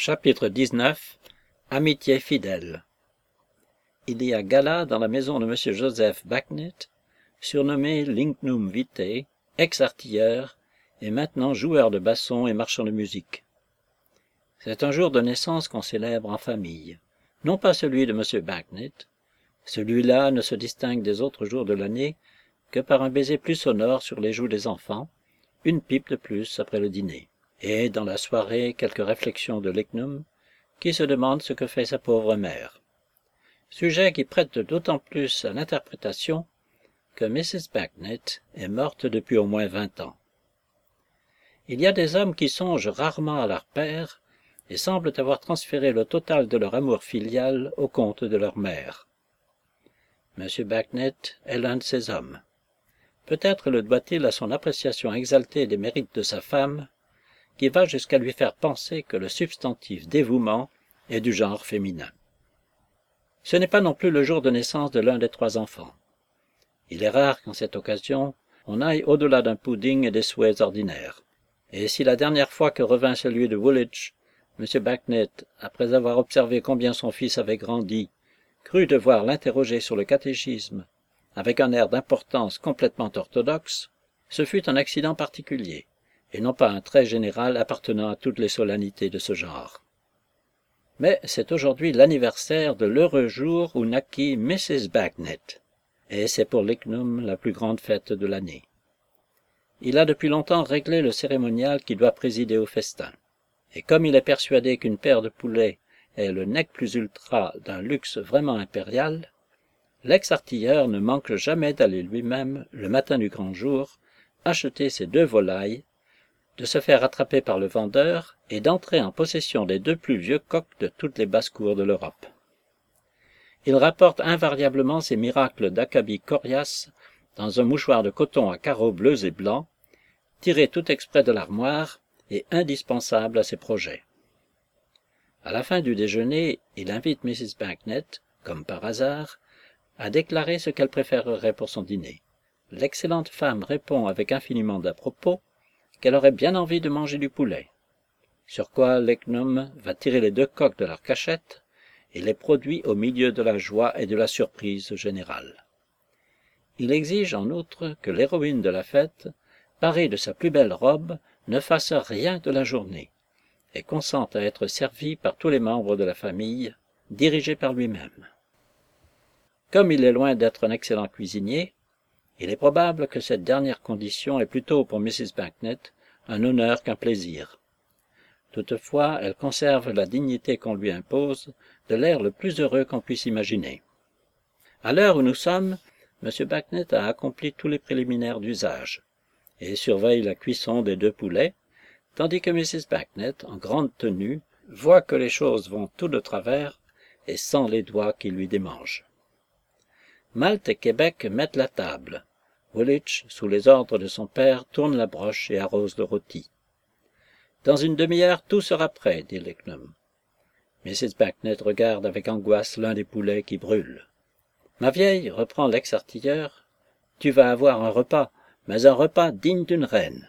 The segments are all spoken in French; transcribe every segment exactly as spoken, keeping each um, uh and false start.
Chapitre dix-neuf. Amitié fidèle. Il y a gala dans la maison de Monsieur Joseph Backnet, surnommé Lignum Vitae, ex-artilleur et maintenant joueur de basson et marchand de musique. C'est un jour de naissance qu'on célèbre en famille, non pas celui de Monsieur Backnet. Celui-là ne se distingue des autres jours de l'année que par un baiser plus sonore sur les joues des enfants, une pipe de plus après le dîner, et dans la soirée quelques réflexions de Lignum, qui se demande ce que fait sa pauvre mère. Sujet qui prête d'autant plus à l'interprétation que Missus Backnet est morte depuis au moins vingt ans. Il y a des hommes qui songent rarement à leur père et semblent avoir transféré le total de leur amour filial au compte de leur mère. M. Backnet est l'un de ces hommes. Peut-être le doit-il à son appréciation exaltée des mérites de sa femme, qui va jusqu'à lui faire penser que le substantif dévouement est du genre féminin. Ce n'est pas non plus le jour de naissance de l'un des trois enfants. Il est rare qu'en cette occasion, on aille au-delà d'un pudding et des souhaits ordinaires. Et si la dernière fois que revint celui de Woolwich, M. Backnet, après avoir observé combien son fils avait grandi, crut devoir l'interroger sur le catéchisme, avec un air d'importance complètement orthodoxe, ce fut un accident particulier, et non pas un trait général appartenant à toutes les solennités de ce genre. Mais c'est aujourd'hui l'anniversaire de l'heureux jour où naquit Missus Backnet, et c'est pour Lignum la plus grande fête de l'année. Il a depuis longtemps réglé le cérémonial qui doit présider au festin, et comme il est persuadé qu'une paire de poulets est le nec plus ultra d'un luxe vraiment impérial, l'ex-artilleur ne manque jamais d'aller lui-même, le matin du grand jour, acheter ses deux volailles, de se faire attraper par le vendeur et d'entrer en possession des deux plus vieux coqs de toutes les basses-cours de l'Europe. Il rapporte invariablement ses miracles d'acabit coriace dans un mouchoir de coton à carreaux bleus et blancs, tiré tout exprès de l'armoire et indispensable à ses projets. À la fin du déjeuner, il invite Missus Backnet, comme par hasard, à déclarer ce qu'elle préférerait pour son dîner. L'excellente femme répond avec infiniment d'à-propos qu'elle aurait bien envie de manger du poulet, sur quoi Lignum va tirer les deux coqs de leur cachette et les produit au milieu de la joie et de la surprise générale. Il exige en outre que l'héroïne de la fête, parée de sa plus belle robe, ne fasse rien de la journée, et consente à être servie par tous les membres de la famille, dirigée par lui-même. Comme il est loin d'être un excellent cuisinier, il est probable que cette dernière condition est plutôt pour Missus Backnet un honneur qu'un plaisir. Toutefois, elle conserve la dignité qu'on lui impose de l'air le plus heureux qu'on puisse imaginer. À l'heure où nous sommes, M. Backnet a accompli tous les préliminaires d'usage et surveille la cuisson des deux poulets, tandis que Missus Backnet, en grande tenue, voit que les choses vont tout de travers et sent les doigts qui lui démangent. Malte et Québec mettent la table. Woolwich, sous les ordres de son père, tourne la broche et arrose le rôti. Dans une demi-heure, tout sera prêt, dit Lignum. Missus Backnet regarde avec angoisse l'un des poulets qui brûle. Ma vieille, reprend l'ex-artilleur, tu vas avoir un repas, mais un repas digne d'une reine.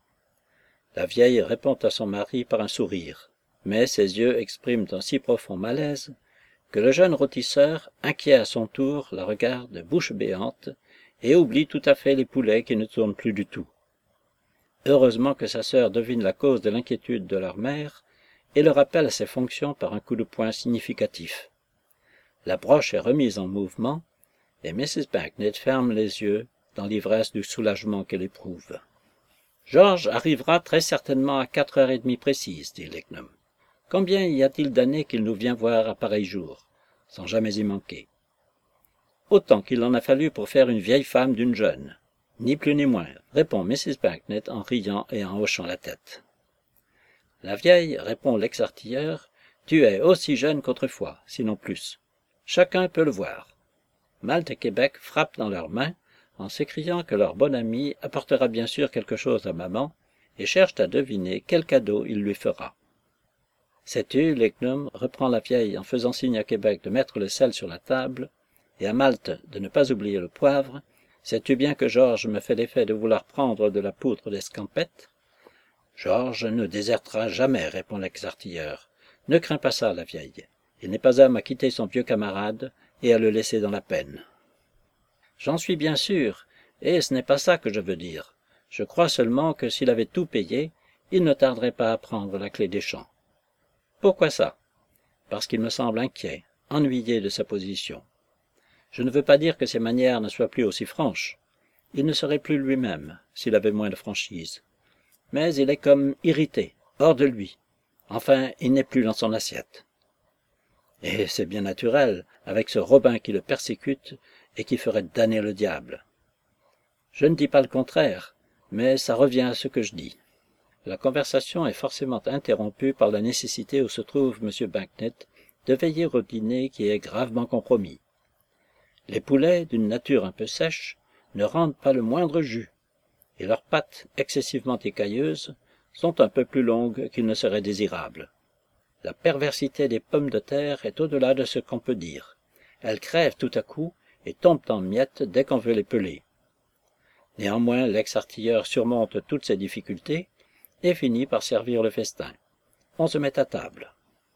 La vieille répond à son mari par un sourire, mais ses yeux expriment un si profond malaise que le jeune rôtisseur, inquiet à son tour, la regarde bouche béante et oublie tout à fait les poulets qui ne tournent plus du tout. Heureusement que sa sœur devine la cause de l'inquiétude de leur mère et le rappelle à ses fonctions par un coup de poing significatif. La broche est remise en mouvement et Missus Backnet ferme les yeux dans l'ivresse du soulagement qu'elle éprouve. George arrivera très certainement à quatre heures et demie précises, dit Lignum. Combien y a-t-il d'années qu'il nous vient voir à pareil jour, sans jamais y manquer? Autant qu'il en a fallu pour faire une vieille femme d'une jeune, ni plus ni moins, répond Missus Backnet en riant et en hochant la tête. La vieille, répond l'ex-artilleur, tu es aussi jeune qu'autrefois, sinon plus. Chacun peut le voir. Malte et Québec frappent dans leurs mains, en s'écriant que leur bon ami apportera bien sûr quelque chose à maman, et cherchent à deviner quel cadeau il lui fera. Sais-tu, Lignum, reprend la vieille en faisant signe à Québec de mettre le sel sur la table, et à Malte de ne pas oublier le poivre, sais-tu bien que Georges me fait l'effet de vouloir prendre de la poudre d'escampette? Georges ne désertera jamais, répond l'ex-artilleur, Ne crains pas ça, la vieille. Il n'est pas homme à quitter son vieux camarade et à le laisser dans la peine. J'en suis bien sûr, et ce n'est pas ça que je veux dire. Je crois seulement que s'il avait tout payé, il ne tarderait pas à prendre la clé des champs. Pourquoi ça? Parce qu'il me semble inquiet, ennuyé de sa position. Je ne veux pas dire que ses manières ne soient plus aussi franches. Il ne serait plus lui-même, s'il avait moins de franchise. Mais il est comme irrité, hors de lui. Enfin, il n'est plus dans son assiette. Et c'est bien naturel, avec ce Robin qui le persécute et qui ferait damner le diable. Je ne dis pas le contraire, mais ça revient à ce que je dis. La conversation est forcément interrompue par la nécessité où se trouve M. Backnet de veiller au dîner qui est gravement compromis. Les poulets, d'une nature un peu sèche, ne rendent pas le moindre jus, et leurs pattes, excessivement écailleuses, sont un peu plus longues qu'il ne serait désirable. La perversité des pommes de terre est au-delà de ce qu'on peut dire. Elles crèvent tout à coup et tombent en miettes dès qu'on veut les peler. Néanmoins, l'ex-artilleur surmonte toutes ces difficultés et finit par servir le festin. On se met à table.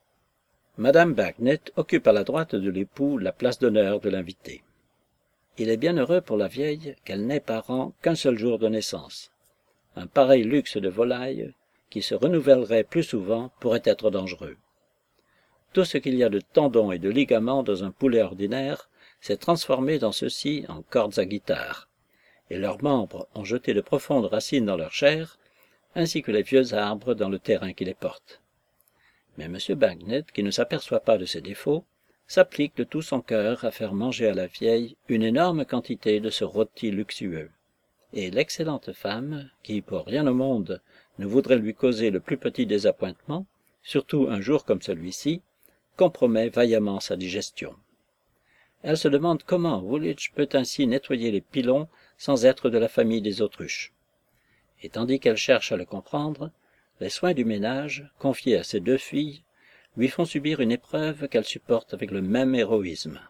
Madame Backnet occupe à la droite de l'époux la place d'honneur de l'invité. Il est bien heureux pour la vieille qu'elle n'ait parent qu'un seul jour de naissance. Un pareil luxe de volaille, qui se renouvellerait plus souvent, pourrait être dangereux. Tout ce qu'il y a de tendons et de ligaments dans un poulet ordinaire s'est transformé dans ceux-ci en cordes à guitare, et leurs membres ont jeté de profondes racines dans leur chair, ainsi que les vieux arbres dans le terrain qui les porte. Mais M. Backnet, qui ne s'aperçoit pas de ses défauts, s'applique de tout son cœur à faire manger à la vieille une énorme quantité de ce rôti luxueux. Et l'excellente femme, qui pour rien au monde ne voudrait lui causer le plus petit désappointement, surtout un jour comme celui-ci, compromet vaillamment sa digestion. Elle se demande comment Woolwich peut ainsi nettoyer les pilons sans être de la famille des autruches. Et tandis qu'elle cherche à le comprendre, les soins du ménage, confiés à ses deux filles, lui font subir une épreuve qu'elle supporte avec le même héroïsme.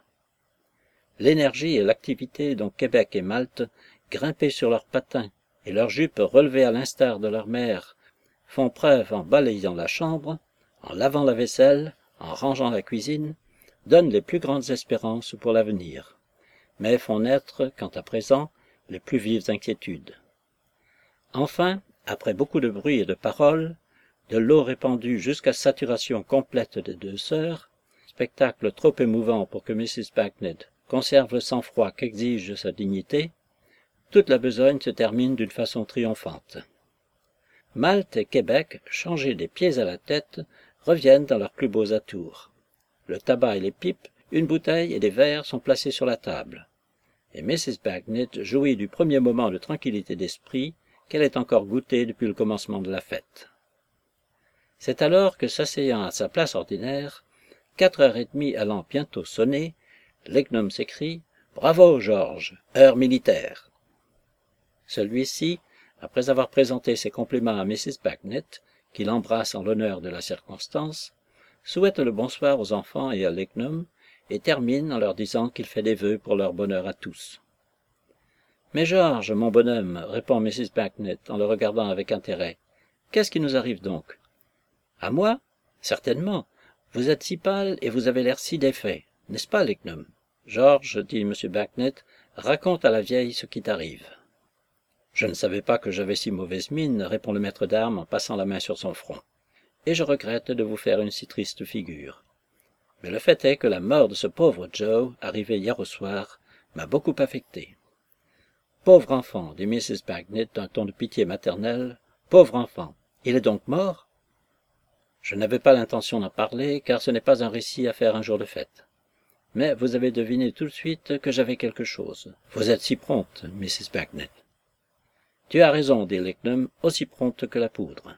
L'énergie et l'activité dont Québec et Malte, grimpés sur leurs patins et leurs jupes relevées à l'instar de leur mère, font preuve en balayant la chambre, en lavant la vaisselle, en rangeant la cuisine, donnent les plus grandes espérances pour l'avenir, mais font naître, quant à présent, les plus vives inquiétudes. Enfin, après beaucoup de bruit et de paroles, de l'eau répandue jusqu'à saturation complète des deux sœurs, spectacle trop émouvant pour que Missus Backnet conserve le sang-froid qu'exige sa dignité, toute la besogne se termine d'une façon triomphante. Malte et Québec, changés des pieds à la tête, reviennent dans leurs plus beaux atours. Le tabac et les pipes, une bouteille et des verres sont placés sur la table, et Missus Backnet jouit du premier moment de tranquillité d'esprit qu'elle ait encore goûté depuis le commencement de la fête. C'est alors que, s'asseyant à sa place ordinaire, quatre heures et demie allant bientôt sonner, Lignum s'écrie « Bravo, Georges, heure militaire !» Celui-ci, après avoir présenté ses compliments à Missus Backnet, qui l'embrasse en l'honneur de la circonstance, souhaite le bonsoir aux enfants et à Lignum, et termine en leur disant qu'il fait des vœux pour leur bonheur à tous. « Mais Georges, mon bonhomme, répond Missus Backnet en le regardant avec intérêt, qu'est-ce qui nous arrive donc? À moi? Certainement. Vous êtes si pâle et vous avez l'air si défait, n'est-ce pas, Lignum? Georges, dit M. Backnet, raconte à la vieille ce qui t'arrive. Je ne savais pas que j'avais si mauvaise mine, répond le maître d'armes en passant la main sur son front, et je regrette de vous faire une si triste figure. Mais le fait est que la mort de ce pauvre Joe, arrivé hier au soir, m'a beaucoup affecté. Pauvre enfant, dit Missus Backnet d'un ton de pitié maternelle, pauvre enfant, il est donc mort? Je n'avais pas l'intention d'en parler, car ce n'est pas un récit à faire un jour de fête. Mais vous avez deviné tout de suite que j'avais quelque chose. Vous êtes si prompte, Missus Backnet. Tu as raison, dit Lignum, aussi prompte que la poudre.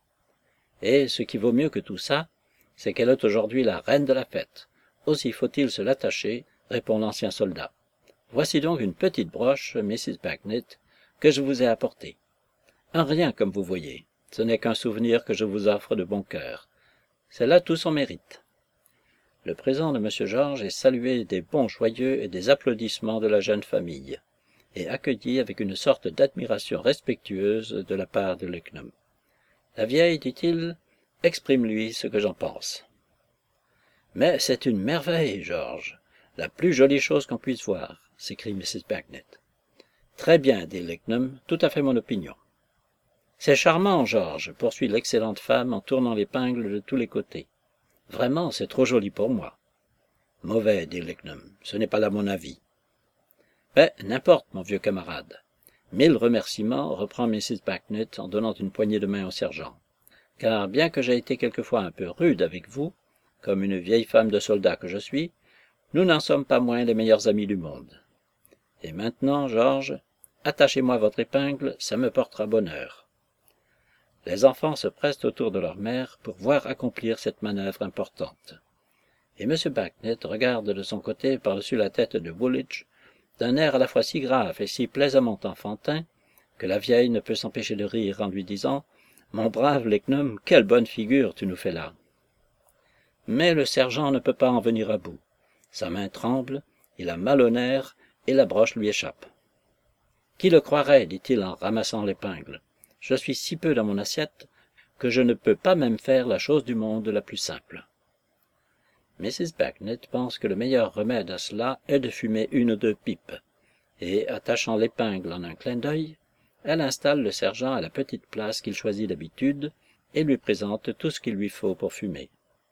Et ce qui vaut mieux que tout ça, c'est qu'elle est aujourd'hui la reine de la fête. Aussi faut-il se l'attacher, répond l'ancien soldat. Voici donc une petite broche, Missus Backnet, que je vous ai apportée. Un rien, comme vous voyez. Ce n'est qu'un souvenir que je vous offre de bon cœur. C'est là tout son mérite. Le présent de M. Georges est salué des bons joyeux et des applaudissements de la jeune famille, et accueilli avec une sorte d'admiration respectueuse de la part de Lignum. La vieille, dit-il, exprime-lui ce que j'en pense. Mais c'est une merveille, George, la plus jolie chose qu'on puisse voir, s'écrie missus Bagnet. Très bien, dit Lignum, tout à fait mon opinion. C'est charmant, George, poursuit l'excellente femme en tournant l'épingle de tous les côtés. Vraiment, c'est trop joli pour moi. Mauvais, dit Lignum, ce n'est pas là mon avis. Ben, n'importe, mon vieux camarade. Mille remerciements, reprend missus Bagnet en donnant une poignée de main au sergent. Car bien que j'ai été quelquefois un peu rude avec vous, comme une vieille femme de soldat que je suis, nous n'en sommes pas moins les meilleurs amis du monde. Et maintenant, Georges, attachez-moi votre épingle, ça me portera bonheur. Les enfants se pressent autour de leur mère pour voir accomplir cette manœuvre importante. Et M. Bagnet regarde de son côté par-dessus la tête de Woolwich, d'un air à la fois si grave et si plaisamment enfantin, que la vieille ne peut s'empêcher de rire en lui disant « Mon brave Lignum, quelle bonne figure tu nous fais là !» Mais le sergent ne peut pas en venir à bout. Sa main tremble, il a mal au nerf, et la broche lui échappe. « Qui le croirait, dit-il en ramassant l'épingle. Je suis si peu dans mon assiette que je ne peux pas même faire la chose du monde la plus simple. » missus Bagnet pense que le meilleur remède à cela est de fumer une ou deux pipes, et, attachant l'épingle en un clin d'œil, elle installe le sergent à la petite place qu'il choisit d'habitude et lui présente tout ce qu'il lui faut pour fumer.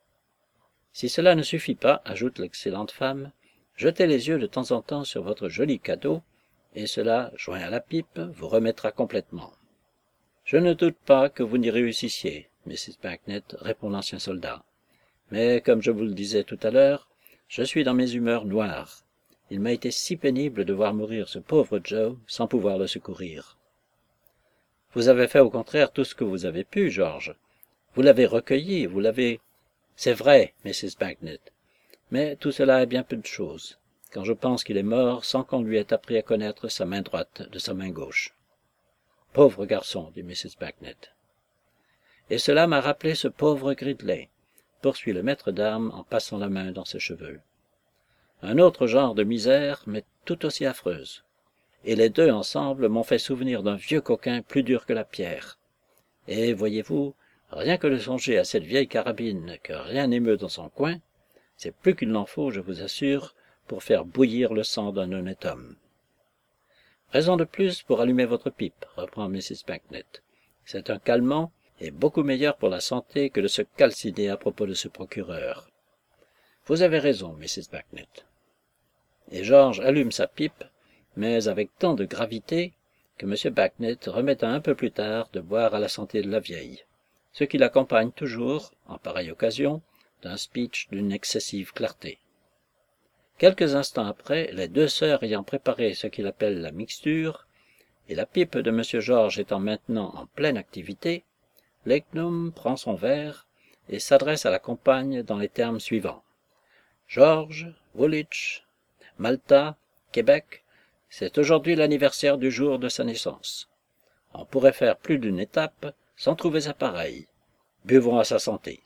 Si cela ne suffit pas, ajoute l'excellente femme, jetez les yeux de temps en temps sur votre joli cadeau, et cela, joint à la pipe, vous remettra complètement. Je ne doute pas que vous n'y réussissiez, missus Bagnet, répond l'ancien soldat. Mais, comme je vous le disais tout à l'heure, je suis dans mes humeurs noires. Il m'a été si pénible de voir mourir ce pauvre Joe sans pouvoir le secourir. Vous avez fait au contraire tout ce que vous avez pu, George. Vous l'avez recueilli, vous l'avez... C'est vrai, missus Bagnet, mais tout cela est bien peu de chose, quand je pense qu'il est mort sans qu'on lui ait appris à connaître sa main droite de sa main gauche. Pauvre garçon, dit missus Bagnet. Et cela m'a rappelé ce pauvre Gridley, poursuit le maître d'armes en passant la main dans ses cheveux. Un autre genre de misère, mais tout aussi affreuse. Et les deux ensemble m'ont fait souvenir d'un vieux coquin plus dur que la pierre. Et, voyez-vous, rien que de songer à cette vieille carabine que rien n'émeut dans son coin, c'est plus qu'il n'en faut, je vous assure, pour faire bouillir le sang d'un honnête homme. Raison de plus pour allumer votre pipe, reprend missus Bagnet. C'est un calmant et beaucoup meilleur pour la santé que de se calciner à propos de ce procureur. Vous avez raison, missus Bagnet. Et George allume sa pipe, mais avec tant de gravité que M. Bagnet remet un peu plus tard de boire à la santé de la vieille, ce qui l'accompagne toujours, en pareille occasion, d'un speech d'une excessive clarté. Quelques instants après, les deux sœurs ayant préparé ce qu'il appelle la mixture, et la pipe de M. George étant maintenant en pleine activité, Lignum prend son verre et s'adresse à la compagne dans les termes suivants. George, Woolwich, Malta, Québec, c'est aujourd'hui l'anniversaire du jour de sa naissance. On pourrait faire plus d'une étape sans trouver sa pareille. Buvons à sa santé.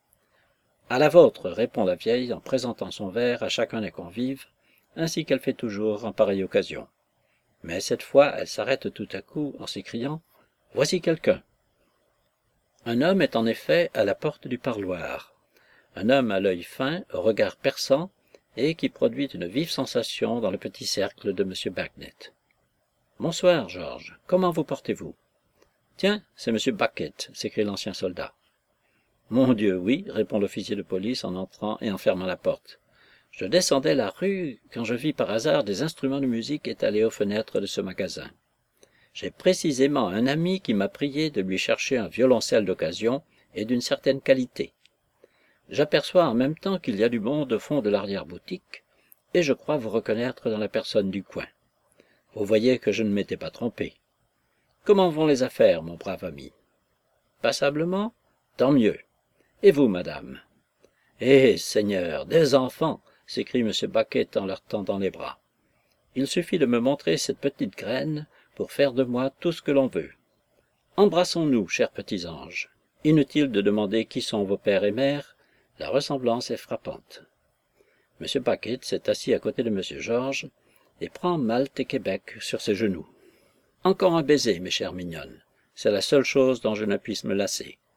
À la vôtre, répond la vieille en présentant son verre à chacun des convives, ainsi qu'elle fait toujours en pareille occasion. Mais cette fois, elle s'arrête tout à coup en s'écriant « Voici quelqu'un !» Un homme est en effet à la porte du parloir. Un homme à l'œil fin, au regard perçant, et qui produit une vive sensation dans le petit cercle de M. Bagnet. « Bonsoir, George. Comment vous portez-vous »« Tiens, c'est M. Bucket, s'écrie l'ancien soldat. « Mon Dieu, oui, répond l'officier de police en entrant et en fermant la porte. Je descendais la rue quand je vis par hasard des instruments de musique étalés aux fenêtres de ce magasin. J'ai précisément un ami qui m'a prié de lui chercher un violoncelle d'occasion et d'une certaine qualité. J'aperçois en même temps qu'il y a du monde au fond de l'arrière-boutique, et je crois vous reconnaître dans la personne du coin. Vous voyez que je ne m'étais pas trompé. Comment vont les affaires, mon brave ami? Passablement? Tant mieux. Et vous, madame? Eh, Seigneur, des enfants! S'écrie M. Bucket en leur tendant les bras. Il suffit de me montrer cette petite graine pour faire de moi tout ce que l'on veut. Embrassons-nous, chers petits anges. Inutile de demander qui sont vos pères et mères, la ressemblance est frappante. M. Bucket s'est assis à côté de M. George et prend Malte et Québec sur ses genoux. Encore un baiser, mes chères mignonnes. C'est la seule chose dont je ne puisse me lasser.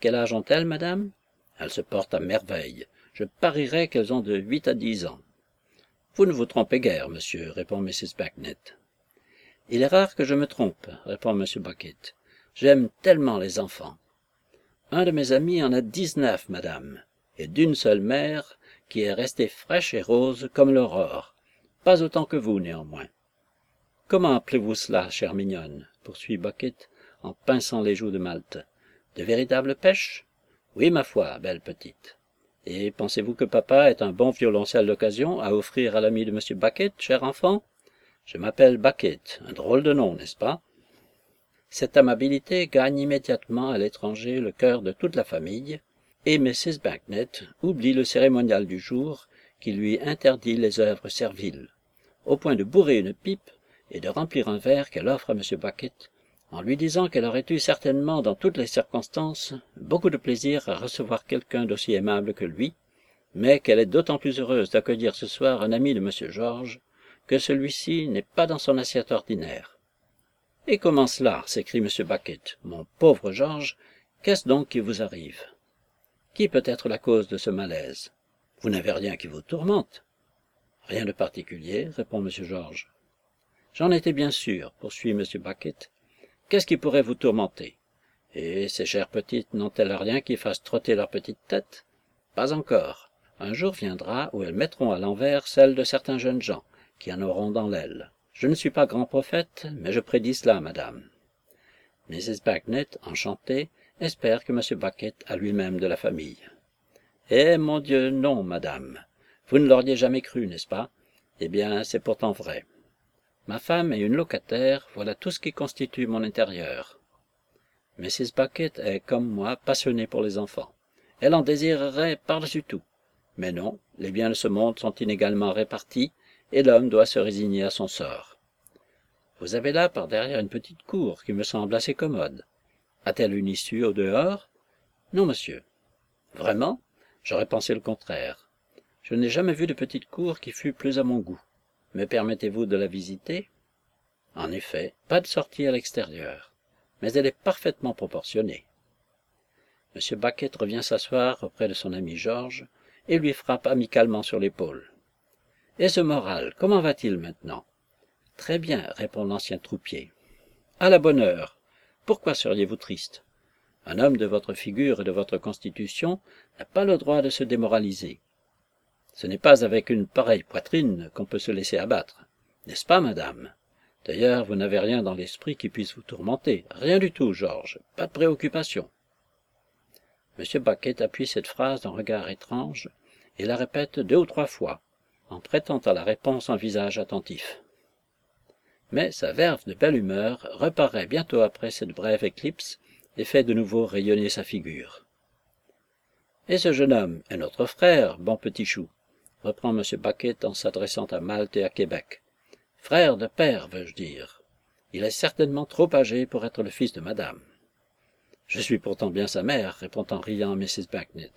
Quel âge ont-elles, madame? Elles se portent à merveille. Je parierais qu'elles ont de huit à dix ans. Vous ne vous trompez guère, monsieur, répond Mrs Bagnet. Il est rare que je me trompe, répond M. Bucket. J'aime tellement les enfants. Un de mes amis en a dix-neuf, madame, et d'une seule mère, qui est restée fraîche et rose comme l'aurore. Pas autant que vous, néanmoins. Comment appelez-vous cela, chère mignonne? Poursuit Bucket, en pinçant les joues de Malte. De véritables pêches? Oui, ma foi, belle petite. Et pensez-vous que papa est un bon violoncelle d'occasion à offrir à l'ami de M. Bucket, cher enfant? Je m'appelle Bucket, un drôle de nom, n'est-ce pas? Cette amabilité gagne immédiatement à l'étranger le cœur de toute la famille, et Mrs Bagnet oublie le cérémonial du jour qui lui interdit les œuvres serviles, au point de bourrer une pipe et de remplir un verre qu'elle offre à M. Bucket, en lui disant qu'elle aurait eu certainement, dans toutes les circonstances, beaucoup de plaisir à recevoir quelqu'un d'aussi aimable que lui, mais qu'elle est d'autant plus heureuse d'accueillir ce soir un ami de M. George, que celui-ci n'est pas dans son assiette ordinaire. « Et comment cela? S'écrie M. Bucket. « Mon pauvre George, qu'est-ce donc qui vous arrive? Qui peut être la cause de ce malaise? Vous n'avez rien qui vous tourmente? »« Rien de particulier, répond M. George. »« J'en étais bien sûr, poursuit M. Bucket. Qu'est-ce qui pourrait vous tourmenter? Et ces chères petites n'ont-elles rien qui fasse trotter leur petite tête? Pas encore. Un jour viendra où elles mettront à l'envers celle de certains jeunes gens, qui en auront dans l'aile. Je ne suis pas grand prophète, mais je prédis cela, madame. Mrs Bagnet, enchantée, espère que M. Bucket a lui-même de la famille. Eh, mon Dieu, non, madame. Vous ne l'auriez jamais cru, n'est-ce pas? Eh bien, c'est pourtant vrai. Ma femme et une locataire, voilà tout ce qui constitue mon intérieur. Mrs Bucket est, comme moi, passionnée pour les enfants. Elle en désirerait par-dessus tout. Mais non, les biens de ce monde sont inégalement répartis, et l'homme doit se résigner à son sort. Vous avez là par derrière une petite cour qui me semble assez commode. A-t-elle une issue au dehors? Non, monsieur. Vraiment? J'aurais pensé le contraire. Je n'ai jamais vu de petite cour qui fût plus à mon goût. Me permettez-vous de la visiter? En effet, pas de sortie à l'extérieur, mais elle est parfaitement proportionnée. M. Bucket revient s'asseoir auprès de son ami George et lui frappe amicalement sur l'épaule. « Et ce moral, comment va-t-il maintenant? »« Très bien, répond l'ancien troupier. »« À la bonne heure. Pourquoi seriez-vous triste? Un homme de votre figure et de votre constitution n'a pas le droit de se démoraliser. Ce n'est pas avec une pareille poitrine qu'on peut se laisser abattre. N'est-ce pas, madame? D'ailleurs, vous n'avez rien dans l'esprit qui puisse vous tourmenter. Rien du tout, George. Pas de préoccupation. » M. Bucket appuie cette phrase d'un regard étrange et la répète deux ou trois fois, en prêtant à la réponse un visage attentif. Mais sa verve de belle humeur reparaît bientôt après cette brève éclipse et fait de nouveau rayonner sa figure. « Et ce jeune homme est notre frère, bon petit chou, » reprend M. Bucket en s'adressant à Malte et à Québec. « Frère de père, veux-je dire. Il est certainement trop âgé pour être le fils de madame. »« Je suis pourtant bien sa mère, » répond en riant Mrs Bagnet.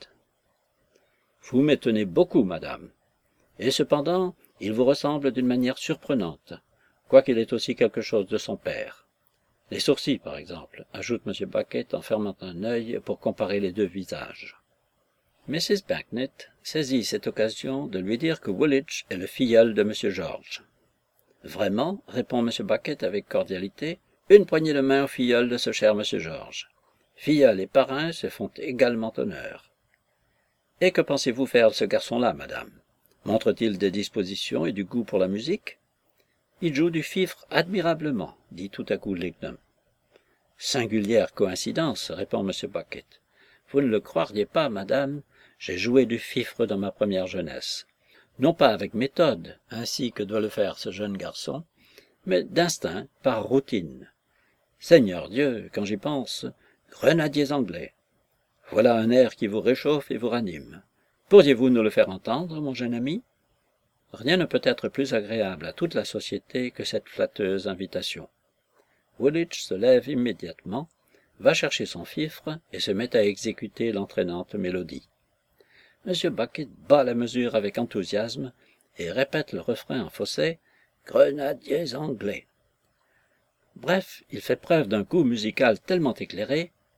« Vous m'étonnez beaucoup, madame. Et cependant, il vous ressemble d'une manière surprenante, quoiqu'il ait aussi quelque chose de son père. Les sourcils, par exemple, ajoute M. Bucket en fermant un œil pour comparer les deux visages. Mrs Bagnet saisit cette occasion de lui dire que Woolwich est le filleul de M. George. « Vraiment, répond M. Bucket avec cordialité, une poignée de main au filleul de ce cher M. George. Filleul et parrain se font également honneur. Et que pensez-vous faire de ce garçon-là, madame? Montre-t-il des dispositions et du goût pour la musique? Il joue du fifre admirablement, dit tout à coup Lignum. Singulière coïncidence, répond M. Bucket. Vous ne le croiriez pas, madame, j'ai joué du fifre dans ma première jeunesse. Non pas avec méthode, ainsi que doit le faire ce jeune garçon, mais d'instinct, par routine. Seigneur Dieu, quand j'y pense, grenadiers anglais. Voilà un air qui vous réchauffe et vous ranime. Pourriez-vous nous le faire entendre, mon jeune ami? Rien ne peut être plus agréable à toute la société que cette flatteuse invitation. Woolwich se lève immédiatement, va chercher son fifre et se met à exécuter l'entraînante mélodie. M. Bucket bat la mesure avec enthousiasme et répète le refrain en fausset « Grenadiers anglais ». Bref, il fait preuve d'un goût musical tellement éclairé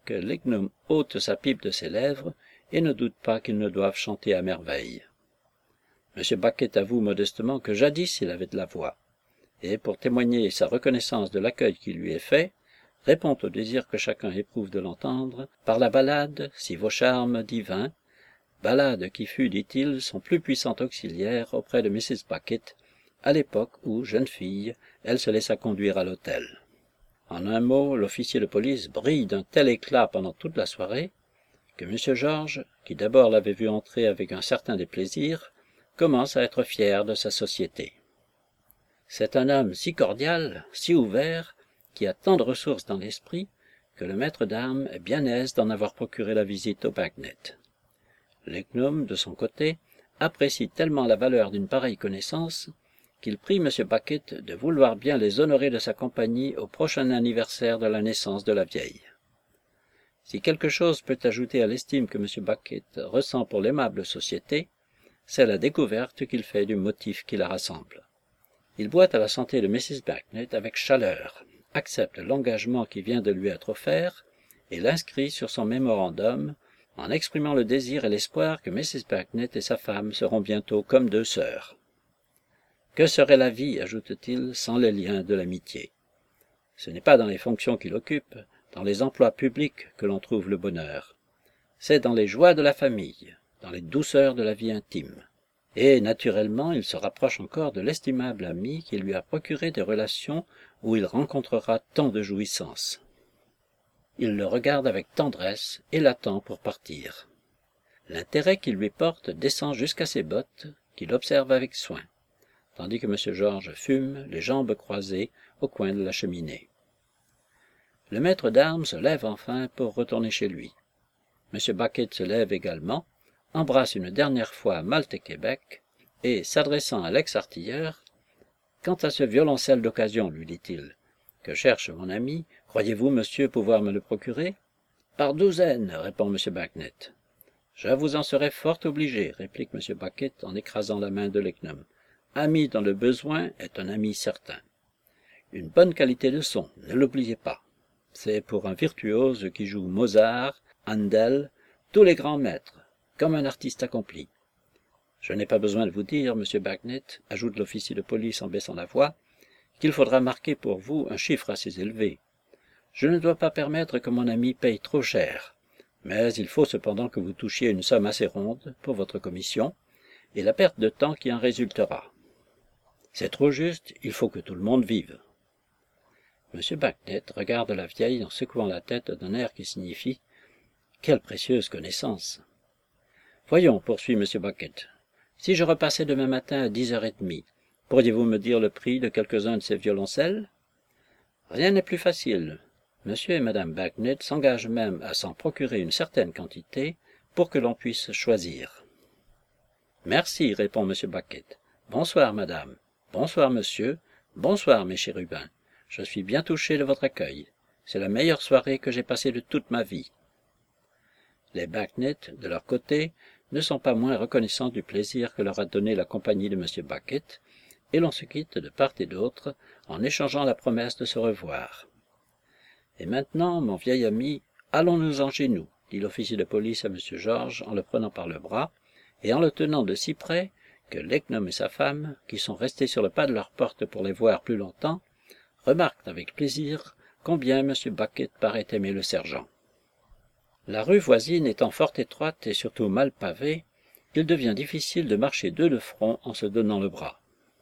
que Lignum ôte sa pipe de ses lèvres et ne doute pas qu'il ne doive chanter à merveille. M. Bucket avoue modestement que jadis il avait de la voix, et pour témoigner sa reconnaissance de l'accueil qui lui est fait, répond au désir que chacun éprouve de l'entendre par la ballade, si vos charmes divins, ballade qui fut, dit-il, son plus puissant auxiliaire auprès de Missus Bucket, à l'époque où, jeune fille, elle se laissa conduire à l'hôtel. En un mot, l'officier de police brille d'un tel éclat pendant toute la soirée, que M. Georges, qui d'abord l'avait vu entrer avec un certain déplaisir, commence à être fier de sa société. C'est un homme si cordial, si ouvert, qui a tant de ressources dans l'esprit, que le maître d'armes est bien aise d'en avoir procuré la visite au Bagnet. Lignum, de son côté, apprécie tellement la valeur d'une pareille connaissance, qu'il prie M. Bucket de vouloir bien les honorer de sa compagnie au prochain anniversaire de la naissance de la vieille. Si quelque chose peut ajouter à l'estime que M. Bucket ressent pour l'aimable société, c'est la découverte qu'il fait du motif qui la rassemble. Il boit à la santé de Missus Bagnet avec chaleur, accepte l'engagement qui vient de lui être offert et l'inscrit sur son mémorandum en exprimant le désir et l'espoir que Missus Bagnet et sa femme seront bientôt comme deux sœurs. Que serait la vie, ajoute-t-il, sans les liens de l'amitié? Ce n'est pas dans les fonctions qu'il occupe, dans les emplois publics que l'on trouve le bonheur. C'est dans les joies de la famille, dans les douceurs de la vie intime. Et, naturellement, il se rapproche encore de l'estimable ami qui lui a procuré des relations où il rencontrera tant de jouissances. Il le regarde avec tendresse et l'attend pour partir. L'intérêt qu'il lui porte descend jusqu'à ses bottes, qu'il observe avec soin, tandis que M. Georges fume, les jambes croisées, au coin de la cheminée. Le maître d'armes se lève enfin pour retourner chez lui. M. Bucket se lève également, embrasse une dernière fois Malte et Québec, et, s'adressant à l'ex-artilleur, « Quant à ce violoncelle d'occasion, lui dit-il, que cherche mon ami, croyez-vous, monsieur, pouvoir me le procurer? »« Par douzaine, répond M. Bagnet. »« Je vous en serai fort obligé, réplique M. Bucket en écrasant la main de Lignum. Ami dans le besoin est un ami certain. Une bonne qualité de son, ne l'oubliez pas. C'est pour un virtuose qui joue Mozart, Handel, tous les grands maîtres, comme un artiste accompli. Je n'ai pas besoin de vous dire, monsieur Bagnet, ajoute l'officier de police en baissant la voix, qu'il faudra marquer pour vous un chiffre assez élevé. Je ne dois pas permettre que mon ami paye trop cher, mais il faut cependant que vous touchiez une somme assez ronde pour votre commission et la perte de temps qui en résultera. C'est trop juste, il faut que tout le monde vive. Monsieur Bagnet regarde la vieille en secouant la tête d'un air qui signifie « Quelle précieuse connaissance !» Voyons, poursuit M. Bucket, si je repassais demain matin à dix heures trente, pourriez-vous me dire le prix de quelques-uns de ces violoncelles? Rien n'est plus facile. Monsieur et Madame Bagnet s'engagent même à s'en procurer une certaine quantité pour que l'on puisse choisir. Merci, répond M. Bucket. Bonsoir, madame. Bonsoir, monsieur. Bonsoir, mes chérubins. Je suis bien touché de votre accueil. C'est la meilleure soirée que j'ai passée de toute ma vie. Les Bagnet, de leur côté, ne sont pas moins reconnaissants du plaisir que leur a donné la compagnie de M. Bucket, et l'on se quitte de part et d'autre en échangeant la promesse de se revoir. Et maintenant, mon vieil ami, allons-nous-en chez nous, dit l'officier de police à M. Georges en le prenant par le bras, et en le tenant de si près que Lignum et sa femme, qui sont restés sur le pas de leur porte pour les voir plus longtemps, remarquent avec plaisir combien M. Bucket paraît aimer le sergent. La rue voisine étant fort étroite et surtout mal pavée, il devient difficile de marcher deux de front en se donnant le bras.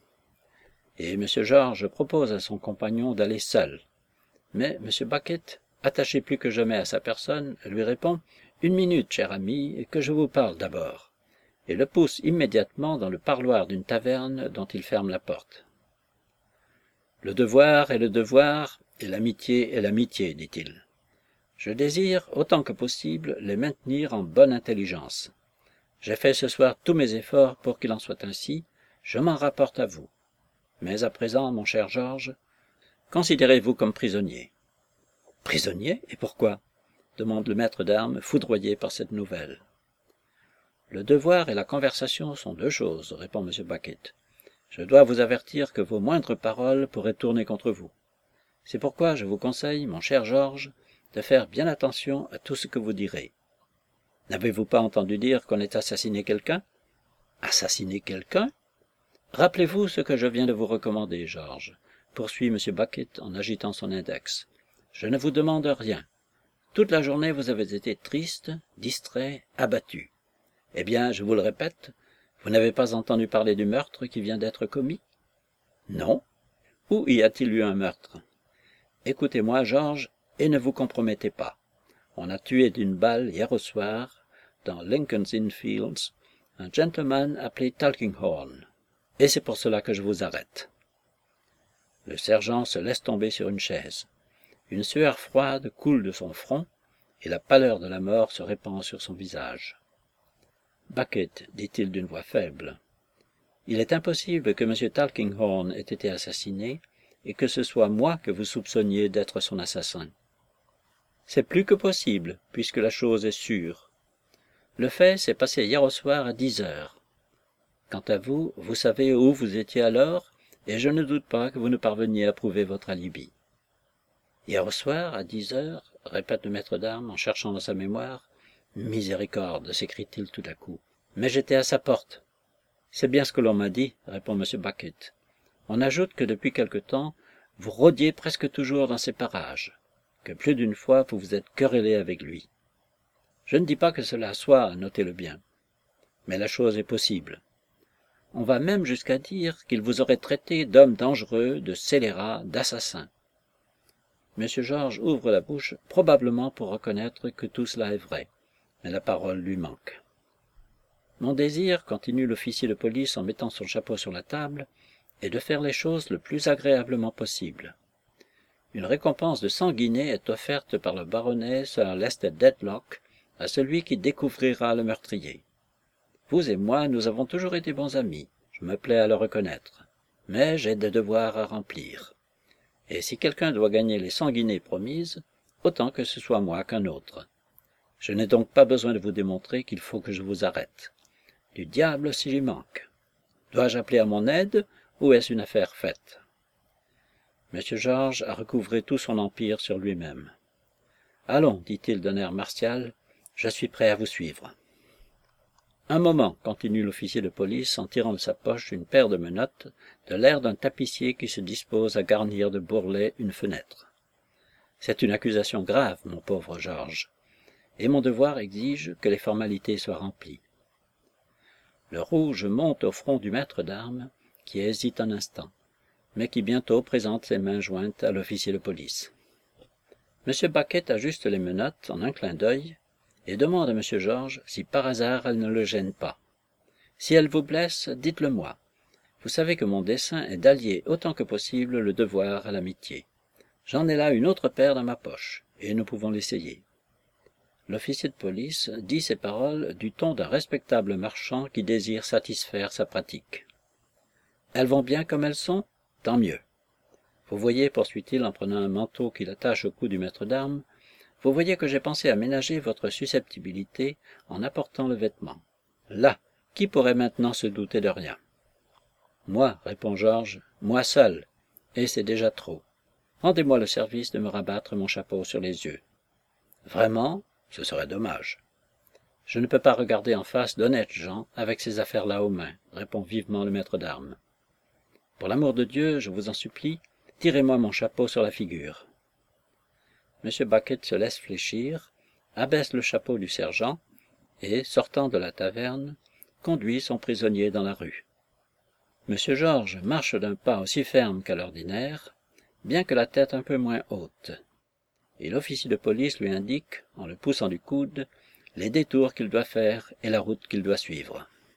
Et M. Georges propose à son compagnon d'aller seul. Mais M. Bucket, attaché plus que jamais à sa personne, lui répond « Une minute, cher ami, que je vous parle d'abord », et le pousse immédiatement dans le parloir d'une taverne dont il ferme la porte. « Le devoir est le devoir, et l'amitié est l'amitié, dit-il. Je désire, autant que possible, les maintenir en bonne intelligence. J'ai fait ce soir tous mes efforts pour qu'il en soit ainsi, je m'en rapporte à vous. Mais à présent, mon cher Georges, considérez-vous comme prisonnier. »« Prisonnier? Et pourquoi ?» demande le maître d'armes, foudroyé par cette nouvelle. « Le devoir et la conversation sont deux choses, répond M. Bucket. Je dois vous avertir que vos moindres paroles pourraient tourner contre vous. C'est pourquoi je vous conseille, mon cher Georges, de faire bien attention à tout ce que vous direz. N'avez-vous pas entendu dire qu'on ait assassiné quelqu'un? Assassiné quelqu'un? Rappelez-vous ce que je viens de vous recommander, George, poursuit M. Bucket en agitant son index. Je ne vous demande rien. Toute la journée vous avez été triste, distrait, abattu. Eh bien, je vous le répète, vous n'avez pas entendu parler du meurtre qui vient d'être commis? Non. Où y a-t-il eu un meurtre? Écoutez-moi, George, et ne vous compromettez pas. On a tué d'une balle hier au soir, dans Lincoln's Inn Fields, un gentleman appelé Tulkinghorn. Et c'est pour cela que je vous arrête. Le sergent se laisse tomber sur une chaise. Une sueur froide coule de son front, et la pâleur de la mort se répand sur son visage. Bucket, dit-il d'une voix faible, il est impossible que M. Tulkinghorn ait été assassiné, et que ce soit moi que vous soupçonniez d'être son assassin. C'est plus que possible, puisque la chose est sûre. Le fait s'est passé hier au soir à dix heures. Quant à vous, vous savez où vous étiez alors, et je ne doute pas que vous ne parveniez à prouver votre alibi. Hier au soir, à dix heures, répète le maître d'armes en cherchant dans sa mémoire. Miséricorde, s'écrie-t-il tout à coup. Mais j'étais à sa porte. C'est bien ce que l'on m'a dit, répond M. Bucket. On ajoute que depuis quelque temps, vous rôdiez presque toujours dans ces parages, que plus d'une fois vous vous êtes querellé avec lui. Je ne dis pas que cela soit, notez-le bien, mais la chose est possible. On va même jusqu'à dire qu'il vous aurait traité d'homme dangereux, de scélérat, d'assassin. M. George ouvre la bouche, probablement pour reconnaître que tout cela est vrai, mais la parole lui manque. Mon désir, continue l'officier de police en mettant son chapeau sur la table, est de faire les choses le plus agréablement possible. Une récompense de cent guinées est offerte par le baronnet Sir Leicester Dedlock à celui qui découvrira le meurtrier. Vous et moi, nous avons toujours été bons amis, je me plais à le reconnaître, mais j'ai des devoirs à remplir. Et si quelqu'un doit gagner les cent guinées promises, autant que ce soit moi qu'un autre. Je n'ai donc pas besoin de vous démontrer qu'il faut que je vous arrête. Du diable si j'y manque. Dois-je appeler à mon aide, ou est-ce une affaire faite? M. George a recouvré tout son empire sur lui-même. Allons, dit-il d'un air martial, je suis prêt à vous suivre. Un moment, continue l'officier de police en tirant de sa poche une paire de menottes, de l'air d'un tapissier qui se dispose à garnir de bourrelets une fenêtre. C'est une accusation grave, mon pauvre George, et mon devoir exige que les formalités soient remplies. Le rouge monte au front du maître d'armes, qui hésite un instant, mais qui bientôt présente ses mains jointes à l'officier de police. M. Bucket ajuste les menottes en un clin d'œil et demande à M. George si par hasard elles ne le gênent pas. Si elles vous blessent, dites-le moi. Vous savez que mon dessein est d'allier autant que possible le devoir à l'amitié. J'en ai là une autre paire dans ma poche, et nous pouvons l'essayer. L'officier de police dit ces paroles du ton d'un respectable marchand qui désire satisfaire sa pratique. Elles vont bien comme elles sont? Tant mieux. Vous voyez, poursuit-il en prenant un manteau qu'il attache au cou du maître d'armes, vous voyez que j'ai pensé à ménager votre susceptibilité en apportant le vêtement. Là, qui pourrait maintenant se douter de rien? Moi, répond George, moi seul, et c'est déjà trop. Rendez-moi le service de me rabattre mon chapeau sur les yeux. Vraiment? Ce serait dommage. Je ne peux pas regarder en face d'honnêtes gens avec ces affaires-là aux mains, répond vivement le maître d'armes. Pour l'amour de Dieu, je vous en supplie, tirez-moi mon chapeau sur la figure. M. Bucket se laisse fléchir, abaisse le chapeau du sergent, et, sortant de la taverne, conduit son prisonnier dans la rue. M. George marche d'un pas aussi ferme qu'à l'ordinaire, bien que la tête un peu moins haute, et l'officier de police lui indique, en le poussant du coude, les détours qu'il doit faire et la route qu'il doit suivre.